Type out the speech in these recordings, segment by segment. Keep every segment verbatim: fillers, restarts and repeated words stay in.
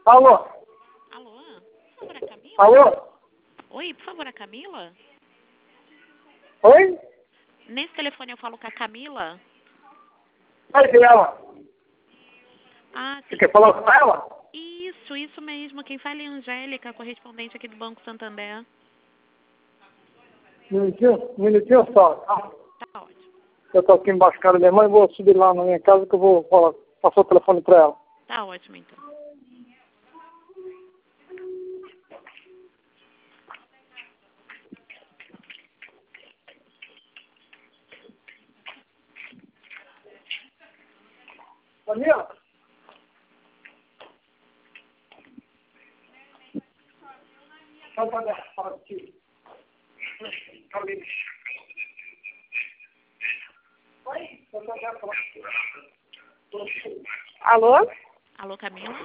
Alô? Alô? Por favor, a Camila? Alô? Oi, por favor, a Camila? Oi? Nesse telefone eu falo com a Camila? Oi, quem é ela? Ah, Você sim. quer falar com ela? Isso, isso mesmo. Quem fala é a Angélica, correspondente aqui do Banco Santander. Um minutinho, um minutinho só, tá? Tá ótimo. Eu tô aqui embaixo da casa da minha mãe, vou subir lá na minha casa que eu vou falar, passar o telefone pra ela. Tá ótimo, então. Camila? Só pra dar, fala aqui. Camila. Oi? Eu só quero falar. Alô? Alô, Camila?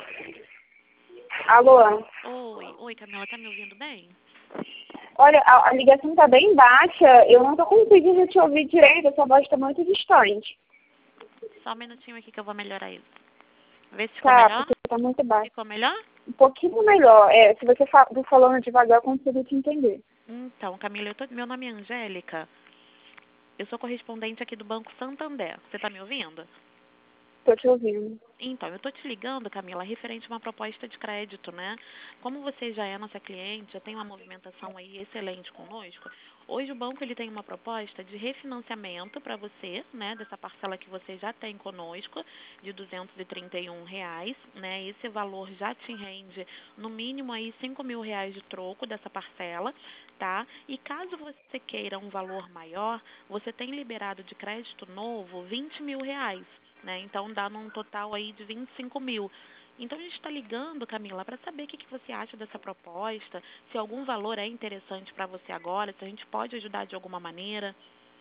Alô? Oi, oi, Camila, tá me ouvindo bem? Olha, a, a ligação tá bem baixa. Eu não tô conseguindo te ouvir direito. Essa voz tá muito distante. Só um minutinho aqui que eu vou melhorar isso. Vê se ficou Tá, melhor. porque tá muito baixo. Ficou melhor? Um pouquinho melhor. É, se você fa for falando devagar, eu consigo te entender. Então, Camila, eu tô... meu nome é Angélica. Eu sou correspondente aqui do Banco Santander. Você tá me ouvindo? Tô te ouvindo. Então, eu estou te ligando, Camila, referente a uma proposta de crédito, né? Como você já é nossa cliente, já tem uma movimentação aí excelente conosco, hoje o banco ele tem uma proposta de refinanciamento para você, né? Dessa parcela que você já tem conosco, de duzentos e trinta e um reais, né? Esse valor já te rende no mínimo aí cinco mil reais de troco dessa parcela, tá? E caso você queira um valor maior, você tem liberado de crédito novo vinte mil reais. Né? Então, dá num total aí de vinte e cinco mil. Então, a gente está ligando, Camila, para saber o que, que você acha dessa proposta, se algum valor é interessante para você agora, se a gente pode ajudar de alguma maneira.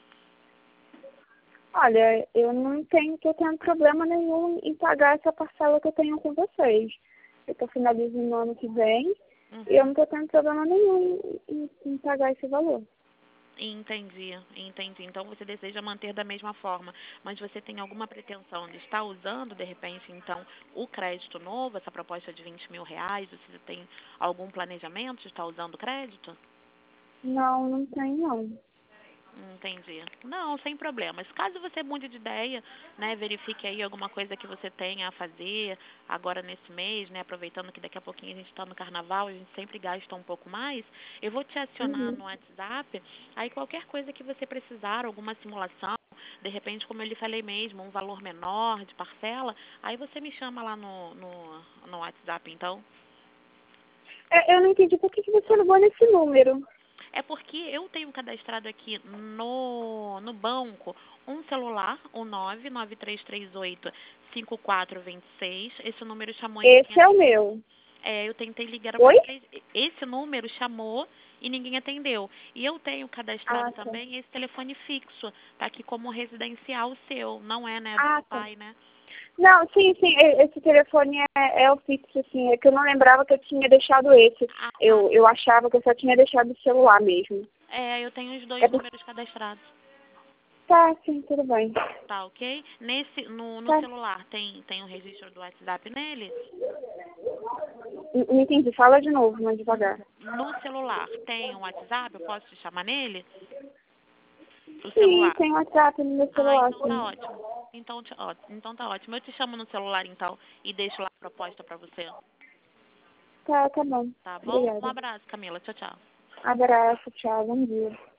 Olha, eu não tenho, tô tendo problema nenhum em pagar essa parcela que eu tenho com vocês. Eu tô finalizando no ano que vem Uhum. e eu não tô tendo problema nenhum em, em pagar esse valor. Entendi, entendi. Então, você deseja manter da mesma forma, mas você tem alguma pretensão de estar usando, de repente, então, o crédito novo, essa proposta de vinte mil reais? Você tem algum planejamento de estar usando o crédito? Não, não tem não. Entendi. Não, sem problemas. Caso você mude de ideia, né, verifique aí alguma coisa que você tenha a fazer agora nesse mês, né, aproveitando que daqui a pouquinho a gente está no carnaval, a gente sempre gasta um pouco mais, eu vou te acionar Uhum. no WhatsApp, aí qualquer coisa que você precisar, alguma simulação, de repente, como eu lhe falei mesmo, um valor menor de parcela, aí você me chama lá no, no, no WhatsApp, então. É, eu não entendi por que que você ligou nesse número. É porque eu tenho cadastrado aqui no, no banco um celular, o nove nove três três oito cinco quatro dois seis. Esse número chamou e ninguém Esse é o atendeu. meu. É, eu tentei ligar Oi? vocês. Esse número chamou e ninguém atendeu. E eu tenho cadastrado Ah, tá. também esse telefone fixo. Tá aqui como residencial seu. Não é, né? Do Ah, seu tá. pai, né? Não, sim, sim, e- esse telefone é, é o fixo, assim, é que eu não lembrava que eu tinha deixado esse. Ah, Eu, eu achava que eu só tinha deixado o celular mesmo. é, eu tenho os É dois por... números cadastrados. Tá, sim, tudo bem. Tá, ok? Nesse, no, no Tá. celular tem, tem o registro do WhatsApp nele? N- Não entendi, fala de novo, mais devagar. No celular tem um WhatsApp? Eu posso te chamar nele? O Sim, celular. tem WhatsApp no meu Ah, celular, então tá sim. ótimo. Então, te- ó, então tá ótimo. Eu te chamo no celular então e deixo lá a proposta pra você. Tá, tá bom. Tá bom? Um Obrigada. abraço, Camila. Tchau, tchau. Abraço, tchau, bom dia.